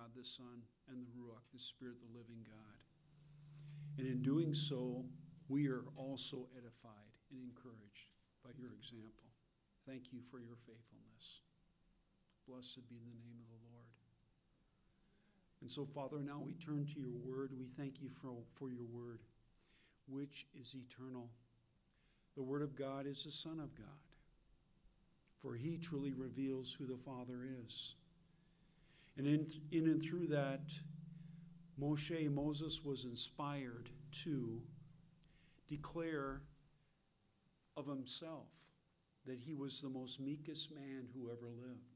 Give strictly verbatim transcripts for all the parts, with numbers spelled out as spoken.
God the Son and the Ruach, the Spirit of the living God. And in doing so, we are also edified and encouraged by your example. Thank you for your faithfulness. Blessed be the name of the Lord. And so, Father, now we turn to your word. We thank you for, for your word, which is eternal. The word of God is the Son of God, for he truly reveals who the Father is. And in, in and through that, Moshe, Moses was inspired to declare of himself that he was the most meekest man who ever lived.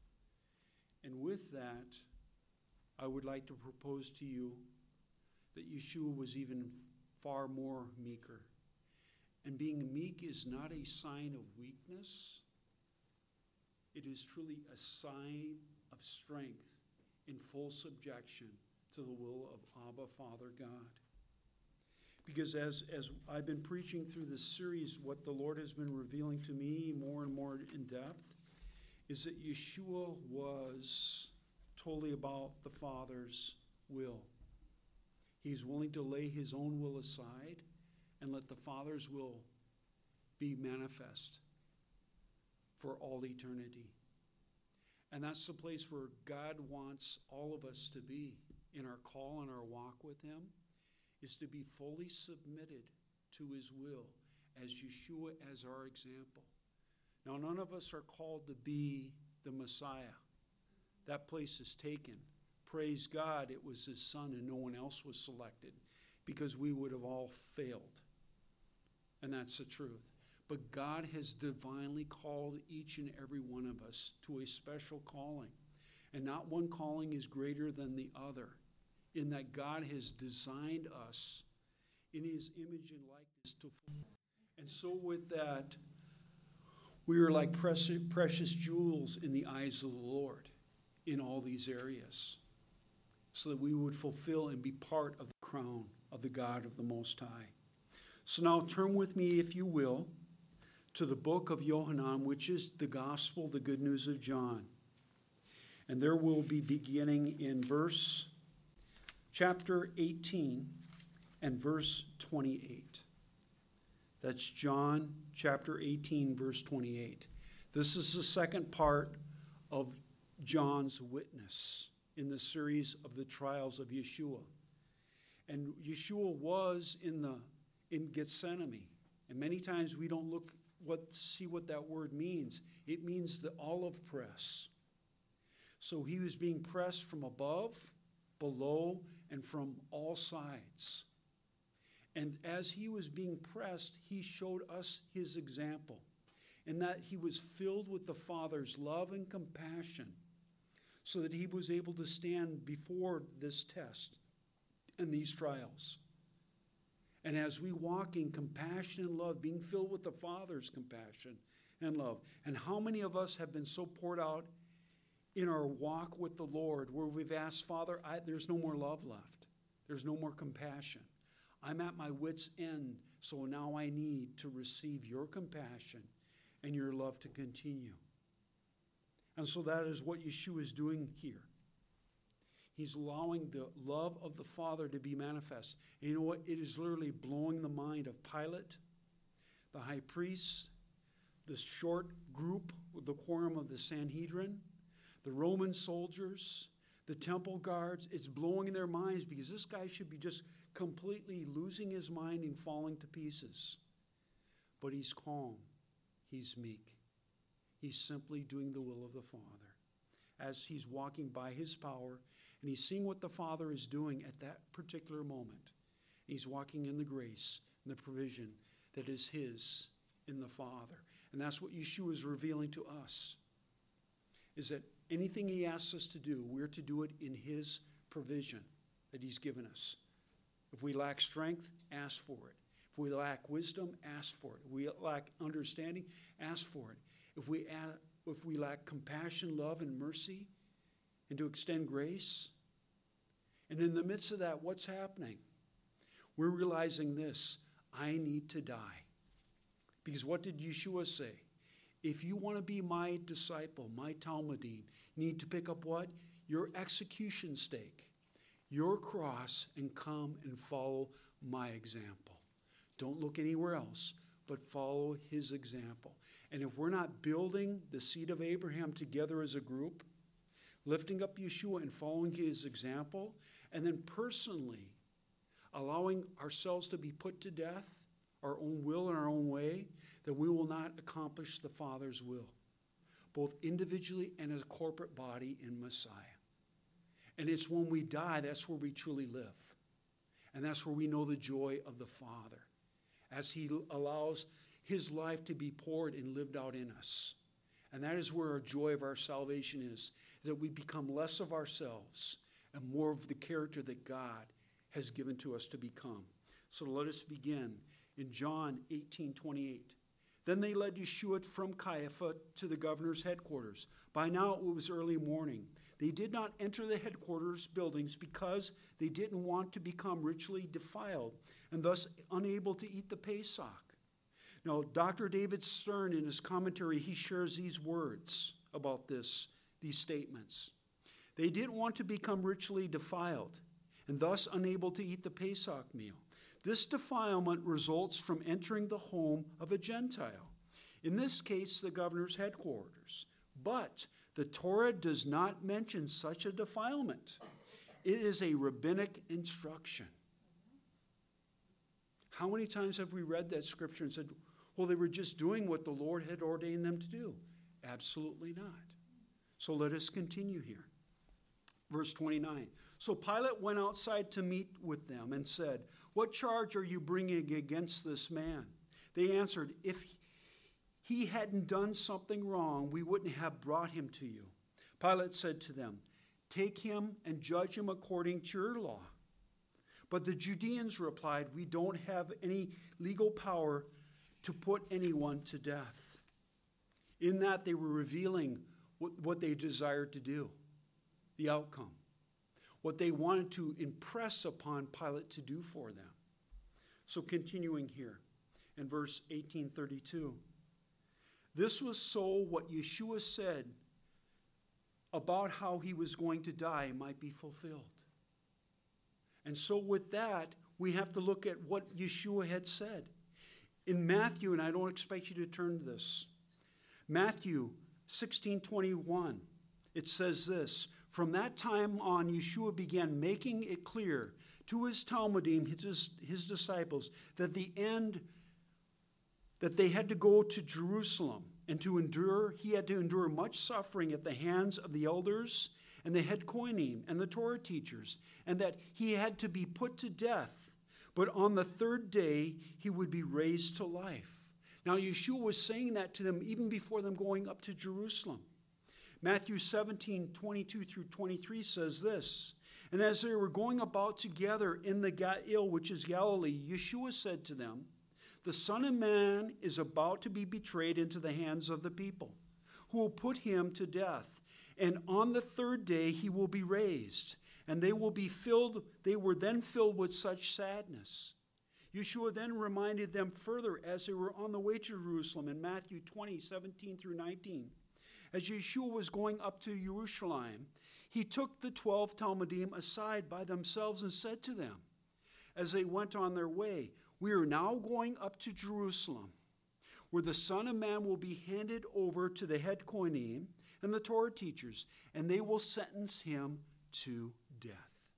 And with that, I would like to propose to you that Yeshua was even far more meeker. And being meek is not a sign of weakness. It is truly a sign of strength in full subjection to the will of Abba, Father God. Because as, as I've been preaching through this series, what the Lord has been revealing to me more and more in depth is that Yeshua was totally about the Father's will. He's willing to lay his own will aside and let the Father's will be manifest for all eternity. And that's the place where God wants all of us to be in our call and our walk with him, is to be fully submitted to his will as Yeshua as our example. Now, none of us are called to be the Messiah. That place is taken. Praise God, it was his Son and no one else was selected, because we would have all failed. And that's the truth. But God has divinely called each and every one of us to a special calling. And not one calling is greater than the other, in that God has designed us in his image and likeness to fulfill. And so with that, we are like precious, precious jewels in the eyes of the Lord in all these areas, so that we would fulfill and be part of the crown of the God of the Most High. So now turn with me, if you will, to the book of Yohanan, which is the gospel, the good news of John. And there we'll be beginning in verse chapter eighteen and verse twenty-eight. That's John chapter eighteen, verse twenty-eight. This is the second part of John's witness in the series of the trials of Yeshua. And Yeshua was in the in Gethsemane. And many times we don't look what see what that word means. It means the olive press. So he was being pressed from above, below, and from all sides. And as he was being pressed, he showed us his example, in that he was filled with the Father's love and compassion, so that he was able to stand before this test and these trials. And as we walk in compassion and love, being filled with the Father's compassion and love. And how many of us have been so poured out in our walk with the Lord where we've asked, Father, I, there's no more love left. There's no more compassion. I'm at my wit's end, so now I need to receive your compassion and your love to continue. And so that is what Yeshua is doing here. He's allowing the love of the Father to be manifest. And you know what? It is literally blowing the mind of Pilate, the high priest, the short group, the quorum of the Sanhedrin, the Roman soldiers, the temple guards. It's blowing their minds, because this guy should be just completely losing his mind and falling to pieces. But he's calm. He's meek. He's simply doing the will of the Father as he's walking by his power, and he's seeing what the Father is doing at that particular moment. He's walking in the grace and the provision that is his in the Father. And that's what Yeshua is revealing to us, is that anything he asks us to do, we're to do it in his provision that he's given us. If we lack strength, ask for it. If we lack wisdom, ask for it. If we lack understanding, ask for it. If we, if we lack compassion, love, and mercy, and to extend grace. And in the midst of that, what's happening? We're realizing this: I need to die. Because what did Yeshua say? If you want to be my disciple, my Talmudim, you need to pick up what? your execution stake, your cross, and come and follow my example. Don't look anywhere else, but follow his example. And if we're not building the seed of Abraham together as a group, lifting up Yeshua and following his example, and then personally allowing ourselves to be put to death, our own will and our own way, then we will not accomplish the Father's will, both individually and as a corporate body in Messiah. And it's when we die, that's where we truly live. And that's where we know the joy of the Father, as he allows his life to be poured and lived out in us. And that is where our joy of our salvation is, that we become less of ourselves and more of the character that God has given to us to become. So let us begin in John eighteen twenty-eight. Then they led Yeshua from Caiaphas to the governor's headquarters. By now it was early morning. They did not enter the headquarters buildings because they didn't want to become ritually defiled and thus unable to eat the Pesach. Now, Doctor David Stern, in his commentary, he shares these words about this, these statements. They didn't want to become ritually defiled and thus unable to eat the Pesach meal. This defilement results from entering the home of a Gentile, in this case, the governor's headquarters. But the Torah does not mention such a defilement. It is a rabbinic instruction. How many times have we read that scripture and said, well, they were just doing what the Lord had ordained them to do? Absolutely not. So let us continue here. Verse twenty-nine. So Pilate went outside to meet with them and said, what charge are you bringing against this man? They answered, if he hadn't done something wrong, we wouldn't have brought him to you. Pilate said to them, take him and judge him according to your law. But the Judeans replied, we don't have any legal power to put anyone to death. In that, they were revealing what, what they desired to do, the outcome, what they wanted to impress upon Pilate to do for them. So continuing here in verse eighteen thirty-two. This was so what Yeshua said about how he was going to die might be fulfilled. And so with that, we have to look at what Yeshua had said. In Matthew, and I don't expect you to turn to this, Matthew sixteen twenty-one, it says this, from that time on, Yeshua began making it clear to his Talmudim, his, his disciples, that the end, that they had to go to Jerusalem and to endure, he had to endure much suffering at the hands of the elders and the head kohanim and the Torah teachers, and that he had to be put to death, but on the third day he would be raised to life. Now Yeshua was saying that to them even before them going up to Jerusalem. Matthew seventeen, twenty-two through twenty-three says this, and as they were going about together in the Galilee, which is Galilee, Yeshua said to them, the Son of Man is about to be betrayed into the hands of the people, who will put him to death. And on the third day he will be raised. And they will be filled, they were then filled with such sadness. Yeshua then reminded them further as they were on the way to Jerusalem in Matthew twenty, seventeen through nineteen. As Yeshua was going up to Jerusalem, he took the twelve Talmudim aside by themselves and said to them, as they went on their way, we are now going up to Jerusalem, where the Son of Man will be handed over to the head kohanim and the Torah teachers, and they will sentence him to death.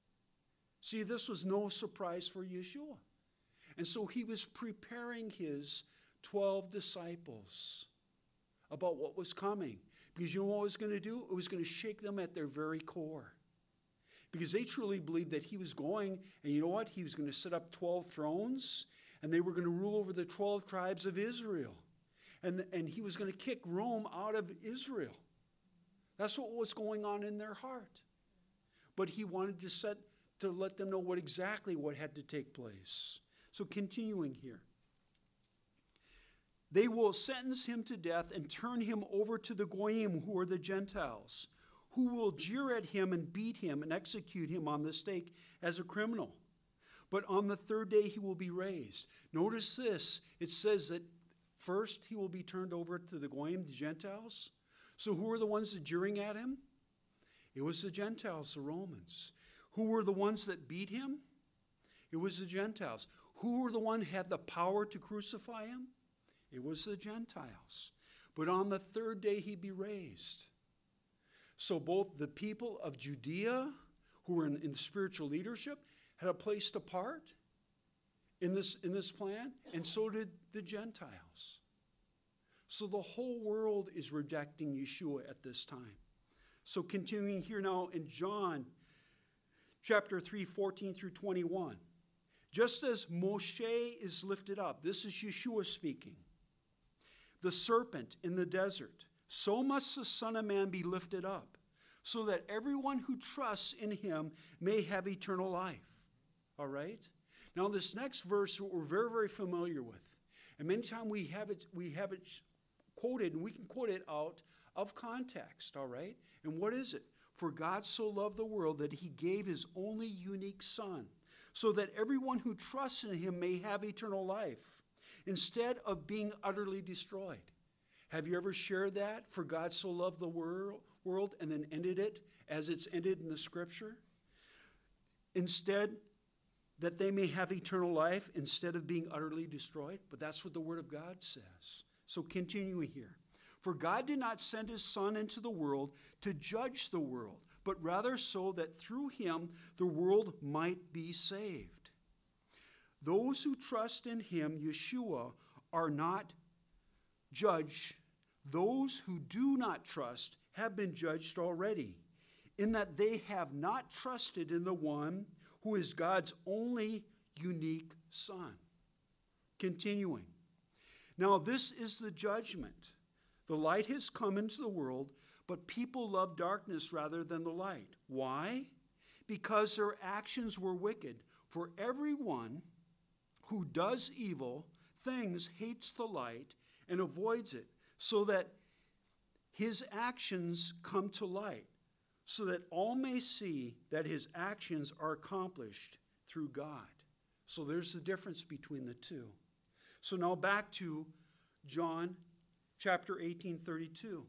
See, this was no surprise for Yeshua. And so he was preparing his twelve disciples about what was coming. Because you know what it was going to do? It was going to shake them at their very core. Because they truly believed that he was going, and you know what? He was going to set up twelve thrones, and they were going to rule over the twelve tribes of Israel. And, and he was going to kick Rome out of Israel. That's what was going on in their heart. But he wanted to set to let them know what exactly what had to take place. So continuing here. They will sentence him to death and turn him over to the Goyim, who are the Gentiles, who will jeer at him and beat him and execute him on the stake as a criminal. But on the third day he will be raised. Notice this. It says that first he will be turned over to the Goyim, the Gentiles. So who are the ones that are jeering at him? It was the Gentiles, the Romans. Who were the ones that beat him? It was the Gentiles. Who were the one who had the power to crucify him? It was the Gentiles. But on the third day he'd be raised. So both the people of Judea, who were in, in spiritual leadership, had a place to part in this, in this plan, and so did the Gentiles. So the whole world is rejecting Yeshua at this time. So continuing here now in John chapter three, fourteen through twenty-one. Just as Moshe is lifted up, this is Yeshua speaking, the serpent in the desert, so must the Son of Man be lifted up, so that everyone who trusts in him may have eternal life. All right? Now this next verse we're very, very familiar with. And many times we have it, we have it quoted, and we can quote it out of context, all right? And what is it? For God so loved the world that he gave his only unique Son, so that everyone who trusts in him may have eternal life, instead of being utterly destroyed. Have you ever shared that? For God so loved the world, world and then ended it as it's ended in the scripture? Instead, that they may have eternal life instead of being utterly destroyed. But that's what the Word of God says. So continuing here. For God did not send his Son into the world to judge the world, but rather so that through him the world might be saved. Those who trust in him, Yeshua, are not judged. Those who do not trust have been judged already, in that they have not trusted in the one who is God's only unique Son. Continuing. Now this is the judgment. The light has come into the world, but people love darkness rather than the light. Why? Because their actions were wicked. For everyone who does evil things hates the light and avoids it, so that his actions come to light, so that all may see that his actions are accomplished through God. So there's the difference between the two. So now back to John chapter eighteen, thirty-two.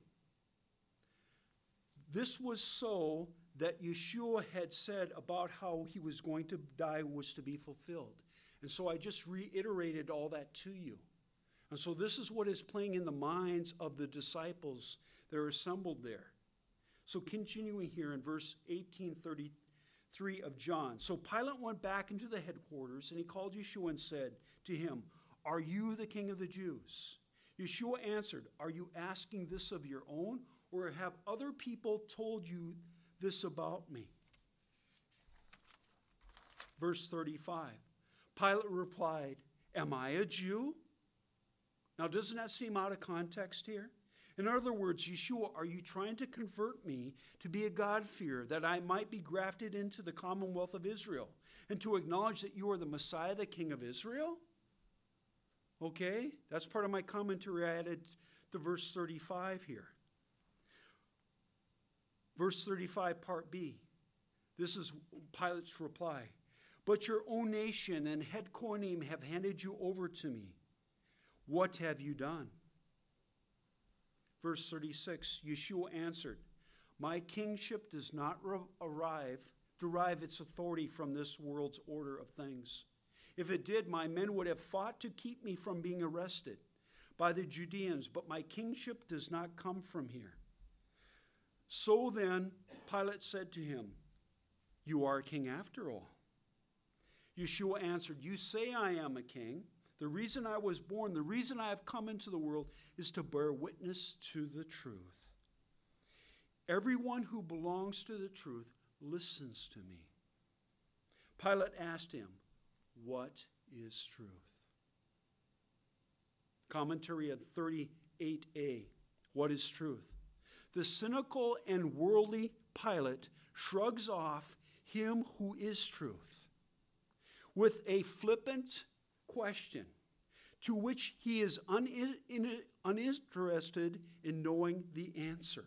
This was so that Yeshua had said about how he was going to die was to be fulfilled. And so I just reiterated all that to you. And so this is what is playing in the minds of the disciples that are assembled there. So continuing here in verse eighteen thirty-three of John. So Pilate went back into the headquarters, and he called Yeshua and said to him, "Are you the king of the Jews?" Yeshua answered, "Are you asking this of your own, or have other people told you this about me?" Verse thirty-five. Pilate replied, "Am I a Jew?" Now, doesn't that seem out of context here? In other words, Yeshua, are you trying to convert me to be a God-fearer, that I might be grafted into the commonwealth of Israel, and to acknowledge that you are the Messiah, the King of Israel? Okay, that's part of my commentary I added to verse thirty-five here. Verse thirty-five, part B. This is Pilate's reply. "But your own nation and head Kohanim have handed you over to me. What have you done?" Verse thirty-six, Yeshua answered, "My kingship does not arrive, derive its authority from this world's order of things. If it did, my men would have fought to keep me from being arrested by the Judeans, but my kingship does not come from here." So then Pilate said to him, "You are a king after all." Yeshua answered, "You say I am a king. The reason I was born, the reason I have come into the world is to bear witness to the truth. Everyone who belongs to the truth listens to me." Pilate asked him, "What is truth?" Commentary at thirty-eight a. What is truth? The cynical and worldly Pilate shrugs off him who is truth with a flippant question to which he is un- in- uninterested in knowing the answer.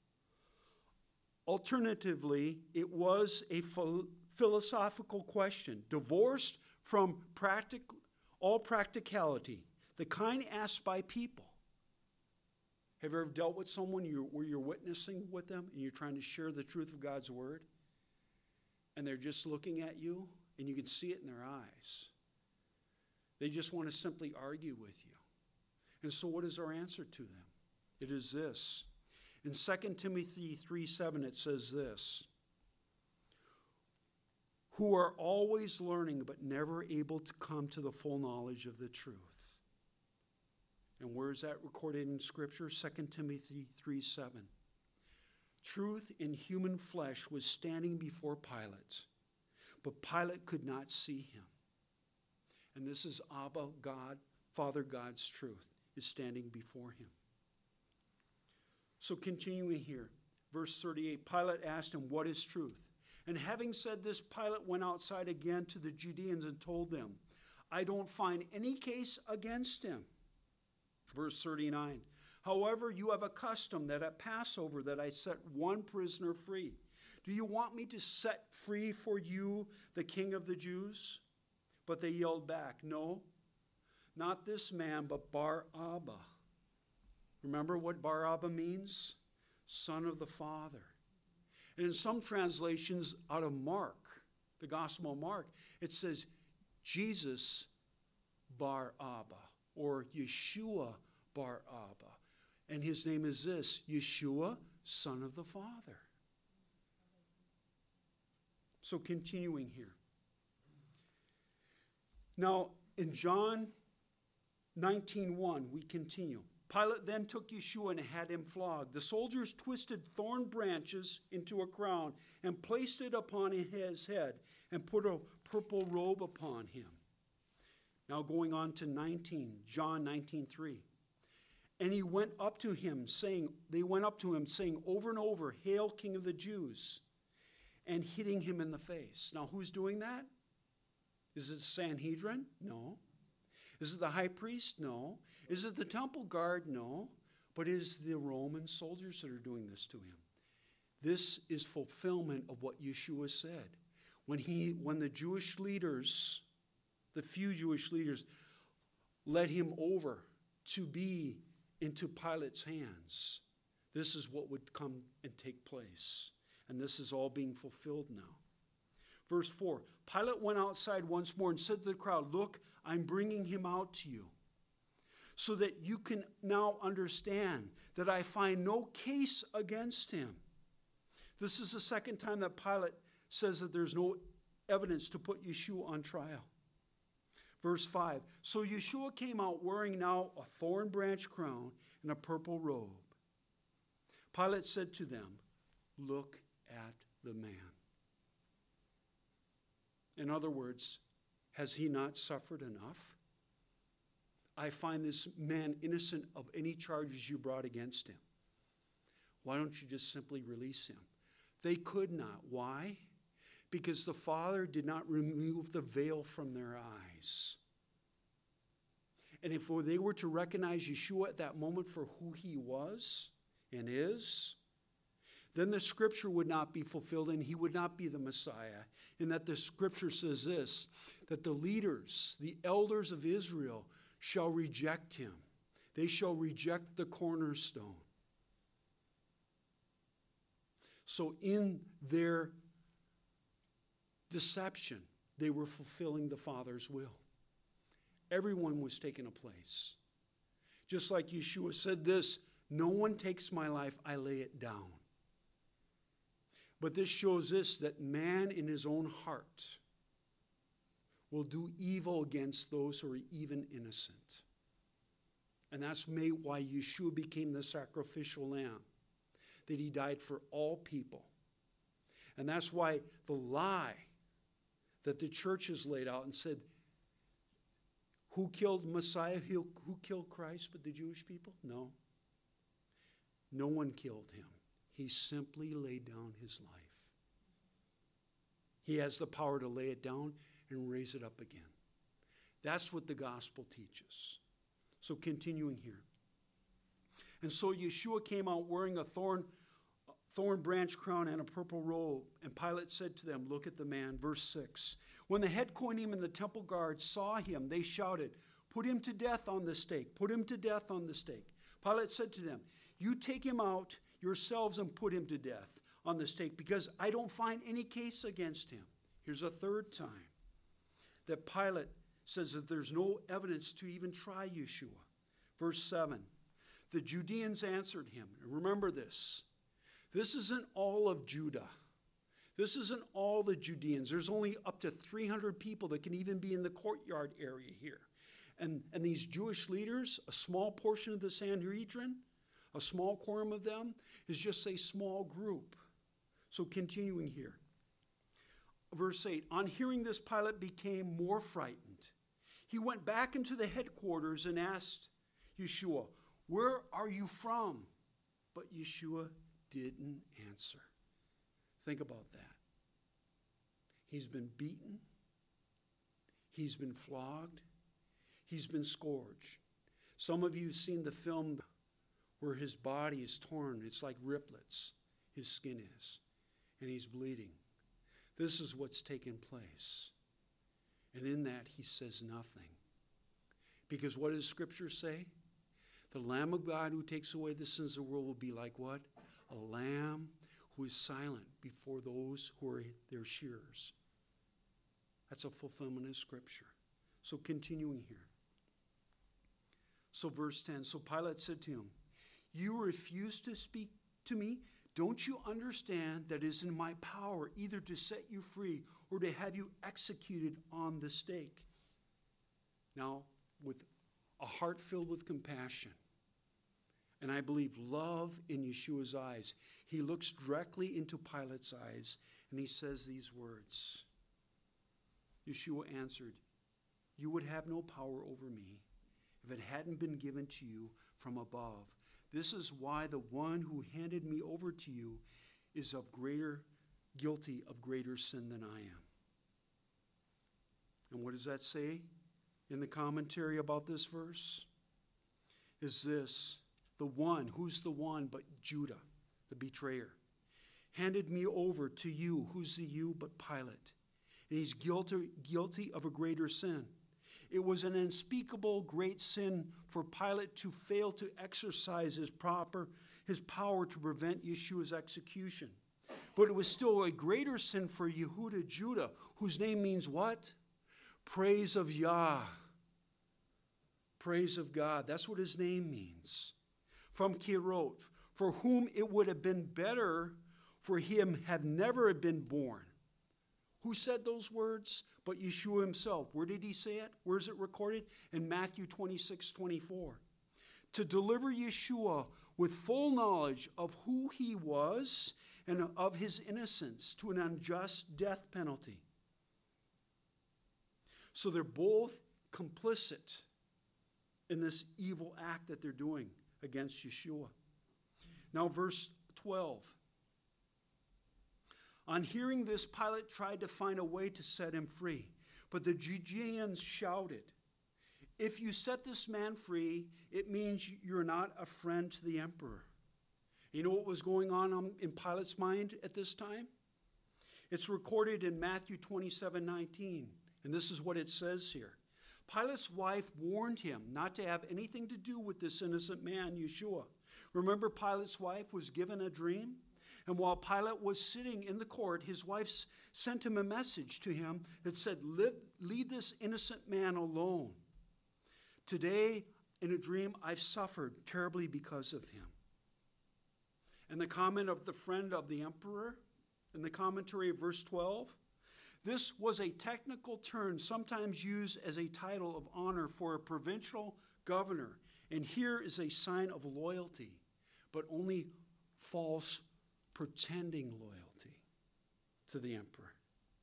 Alternatively, it was a ph- philosophical question, divorced from practic- all practicality, the kind asked by people. Have you ever dealt with someone you're, where you're witnessing with them and you're trying to share the truth of God's word? And they're just looking at you and you can see it in their eyes. They just want to simply argue with you. And so what is our answer to them? It is this. In Second Timothy three seven it says this. Who are always learning but never able to come to the full knowledge of the truth. And where is that recorded in Scripture? Second Timothy three seven. Truth in human flesh was standing before Pilate, but Pilate could not see him. And this is Abba, God, Father God's truth, is standing before him. So continuing here, verse thirty-eight, Pilate asked him, what is truth? And having said this, Pilate went outside again to the Judeans and told them, I don't find any case against him. Verse thirty-nine, however, you have a custom that at Passover that I set one prisoner free. Do you want me to set free for you the king of the Jews? But they yelled back, no, not this man, but Bar-Abba. Remember what Bar-Abba means? Son of the Father. And in some translations out of Mark, the Gospel of Mark, it says Jesus Bar-Abba or Yeshua Bar-Abba. And his name is this, Yeshua, Son of the Father. So continuing here. Now in John nineteen one, we continue. Pilate then took Yeshua and had him flogged. The soldiers twisted thorn branches into a crown and placed it upon his head and put a purple robe upon him. Now going on to nineteen, John nineteen three. And he went up to him saying, they went up to him saying over and over, Hail, King of the Jews, and hitting him in the face. Now who's doing that? Is it Sanhedrin? No. Is it the high priest? No. Is it the temple guard? No. But it is the Roman soldiers that are doing this to him. This is fulfillment of what Yeshua said. When he, when the Jewish leaders, the few Jewish leaders, led him over to be into Pilate's hands, this is what would come and take place. And this is all being fulfilled now. Verse four, Pilate went outside once more and said to the crowd, look, I'm bringing him out to you so that you can now understand that I find no case against him. This is the second time that Pilate says that there's no evidence to put Yeshua on trial. Verse five, so Yeshua came out wearing now a thorn branch crown and a purple robe. Pilate said to them, look at the man. In other words, has he not suffered enough? I find this man innocent of any charges you brought against him. Why don't you just simply release him? They could not. Why? Because the Father did not remove the veil from their eyes. And if they were to recognize Yeshua at that moment for who he was and is, then the scripture would not be fulfilled and he would not be the Messiah. In that the scripture says this, that the leaders, the elders of Israel shall reject him. They shall reject the cornerstone. So in their deception, they were fulfilling the Father's will. Everyone was taking a place. Just like Yeshua said this, no one takes my life, I lay it down. But this shows this, that man in his own heart will do evil against those who are even innocent. And that's made why Yeshua became the sacrificial lamb, that he died for all people. And that's why the lie that the church has laid out and said, who killed Messiah? Who killed Christ but the Jewish people? No. No one killed him. He simply laid down his life. He has the power to lay it down and raise it up again. That's what the gospel teaches. So continuing here. And so Yeshua came out wearing a thorn, thorn branch crown and a purple robe. And Pilate said to them, look at the man. Verse six. When the head kohanim and the temple guards saw him, they shouted, put him to death on the stake. Put him to death on the stake. Pilate said to them, You take him out yourselves and put him to death on the stake, because I don't find any case against him. Here's a third time that Pilate says that there's no evidence to even try Yeshua. Verse seven, the Judeans answered him. And remember this. This isn't all of Judah. This isn't all the Judeans. There's only up to three hundred people that can even be in the courtyard area here. And, and these Jewish leaders, a small portion of the Sanhedrin, a small quorum of them, is just a small group. So continuing here. Verse eight, on hearing this, Pilate became more frightened. He went back into the headquarters and asked Yeshua, where are you from? But Yeshua didn't answer. Think about that. He's been beaten. He's been flogged. He's been scourged. Some of you have seen the film where his body is torn. It's like riplets, his skin is, and he's bleeding. This is what's taken place. And in that, he says nothing. Because what does Scripture say? The Lamb of God who takes away the sins of the world will be like what? A lamb who is silent before those who are their shearers. That's a fulfillment of Scripture. So continuing here. So verse ten, so Pilate said to him, you refuse to speak to me? Don't you understand that it is in my power either to set you free or to have you executed on the stake? Now, with a heart filled with compassion, and I believe love in Yeshua's eyes, he looks directly into Pilate's eyes and he says these words. Yeshua answered, you would have no power over me if it hadn't been given to you from above. This is why the one who handed me over to you is of greater, guilty of greater sin than I am. And what does that say in the commentary about this verse? Is this, the one, who's the one but Judah, the betrayer, handed me over to you, who's the you but Pilate, and he's guilty, guilty of a greater sin. It was an unspeakable great sin for Pilate to fail to exercise his proper, his power to prevent Yeshua's execution. But it was still a greater sin for Yehuda Judah, whose name means what? Praise of Yah. Praise of God. That's what his name means. From Kirot, for whom it would have been better for him have never been born. Who said those words? But Yeshua himself. Where did he say it? Where is it recorded? In Matthew twenty-six, twenty-four. To deliver Yeshua with full knowledge of who he was and of his innocence to an unjust death penalty. So they're both complicit in this evil act that they're doing against Yeshua. Now verse twelve. On hearing this, Pilate tried to find a way to set him free. But the Judeans shouted, if you set this man free, it means you're not a friend to the emperor. You know what was going on in Pilate's mind at this time? It's recorded in Matthew twenty-seven, nineteen. And this is what it says here. Pilate's wife warned him not to have anything to do with this innocent man, Yeshua. Remember, Pilate's wife was given a dream? And while Pilate was sitting in the court, his wife sent him a message to him that said, leave this innocent man alone. Today, in a dream, I've suffered terribly because of him. And the comment of the friend of the emperor, in the commentary of verse twelve, this was a technical term sometimes used as a title of honor for a provincial governor. And here is a sign of loyalty, but only false pretending loyalty to the emperor.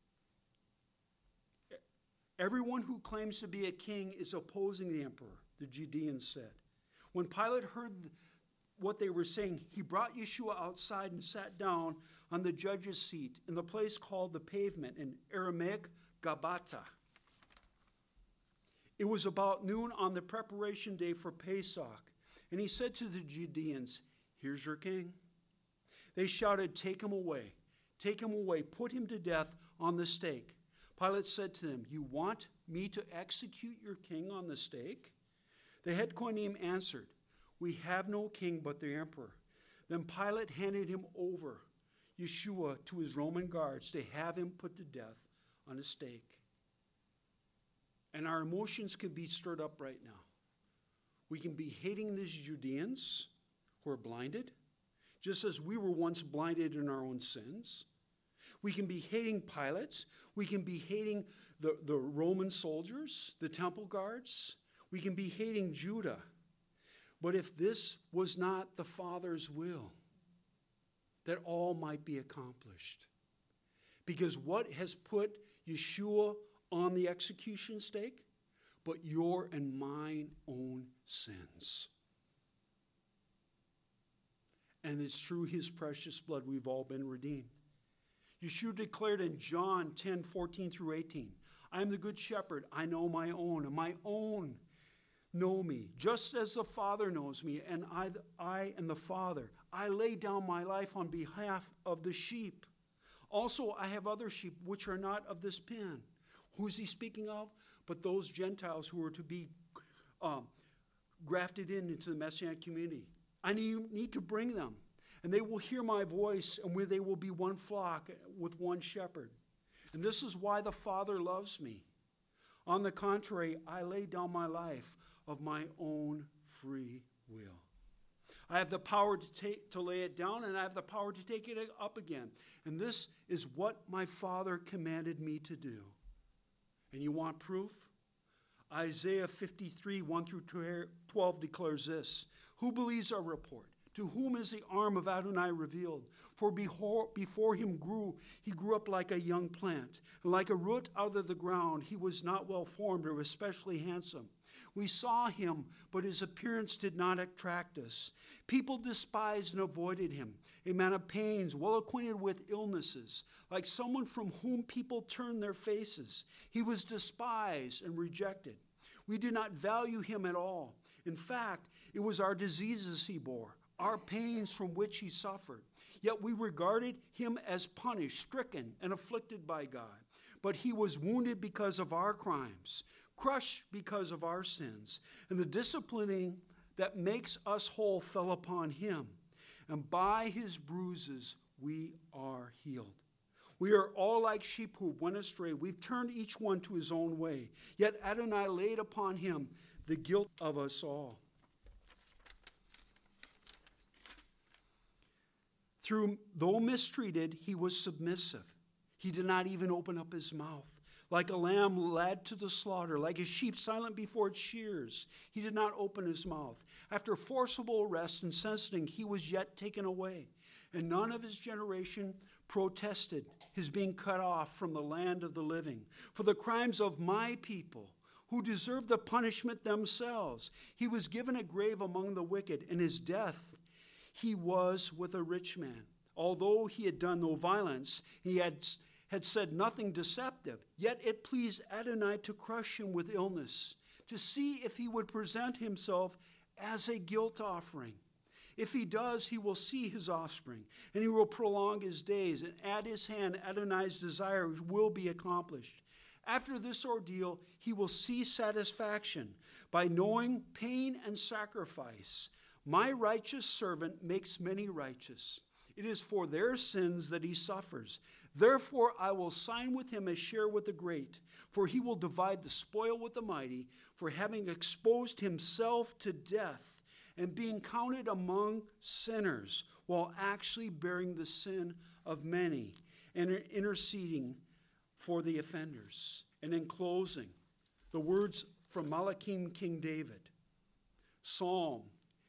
Everyone who claims to be a king is opposing the emperor, the Judeans said. When Pilate heard what they were saying, he brought Yeshua outside and sat down on the judge's seat in the place called the Pavement, in Aramaic, Gabata. It was about noon on the preparation day for Pesach, and he said to the Judeans, here's your king. They shouted, take him away, take him away, put him to death on the stake. Pilate said to them, you want me to execute your king on the stake? The head Kohanim answered, We have no king but the emperor. Then Pilate handed him over, Yeshua, to his Roman guards to have him put to death on a stake. And our emotions can be stirred up right now. We can be hating these Judeans who are blinded, just as we were once blinded in our own sins. We can be hating Pilate. We can be hating the, the Roman soldiers, the temple guards. We can be hating Judah. But if this was not the Father's will, that all might be accomplished. Because what has put Yeshua on the execution stake? But your and mine own sins. And it's through his precious blood we've all been redeemed. Yeshua declared in John ten, fourteen through eighteen, I am the good shepherd. I know my own, and my own know me, just as the Father knows me, and I, I and the Father. I lay down my life on behalf of the sheep. Also, I have other sheep which are not of this pen. Who is he speaking of? But those Gentiles who are to be um, grafted in into the Messianic community. I need, need to bring them. And they will hear my voice, and where they will be one flock with one shepherd. And this is why the Father loves me. On the contrary, I lay down my life of my own free will. I have the power to take to lay it down, and I have the power to take it up again. And this is what my Father commanded me to do. And you want proof? Isaiah fifty-three, one through twelve declares this. Who believes our report? To whom is the arm of Adonai revealed? For before him grew, he grew up like a young plant. And like a root out of the ground, he was not well formed or especially handsome. We saw him, but his appearance did not attract us. People despised and avoided him, a man of pains, well acquainted with illnesses, like someone from whom people turn their faces. He was despised and rejected. We did not value him at all. In fact, it was our diseases he bore, our pains from which he suffered. Yet we regarded him as punished, stricken, and afflicted by God. But he was wounded because of our crimes, crushed because of our sins, and the disciplining that makes us whole fell upon him. And by his bruises we are healed. We are all like sheep who went astray. We've turned each one to his own way. Yet Adonai laid upon him the guilt of us all. Through, though mistreated, he was submissive. He did not even open up his mouth. Like a lamb led to the slaughter, like a sheep silent before its shears, he did not open his mouth. After forcible arrest and sentencing, he was yet taken away. And none of his generation protested his being cut off from the land of the living. For the crimes of my people, who deserved the punishment themselves, he was given a grave among the wicked, and his death he was with a rich man. Although he had done no violence, he had, had said nothing deceptive, yet it pleased Adonai to crush him with illness, to see if he would present himself as a guilt offering. If he does, he will see his offspring, and he will prolong his days, and at his hand Adonai's desire will be accomplished. After this ordeal, he will see satisfaction by knowing pain and sacrifice. My righteous servant makes many righteous. It is for their sins that he suffers. Therefore I will sign with him a share with the great, for he will divide the spoil with the mighty, for having exposed himself to death and being counted among sinners, while actually bearing the sin of many and interceding for the offenders. And in closing, the words from Malachim, King David, Psalm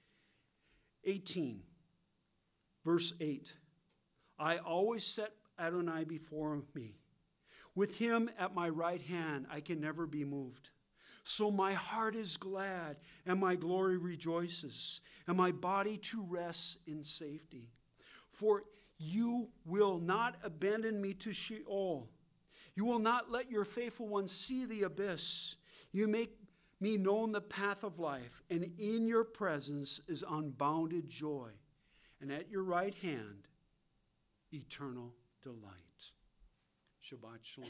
eighteen, verse eight. I always set Adonai before me. With him at my right hand, I can never be moved. So my heart is glad, and my glory rejoices, and my body too rests in safety. For you will not abandon me to Sheol. You will not let your faithful one see the abyss. You make me known the path of life, and in your presence is unbounded joy, and at your right hand, eternal delight. Shabbat Shalom.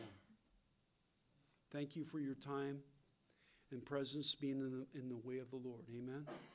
Thank you for your time and presence being in the, in the way of the Lord. Amen.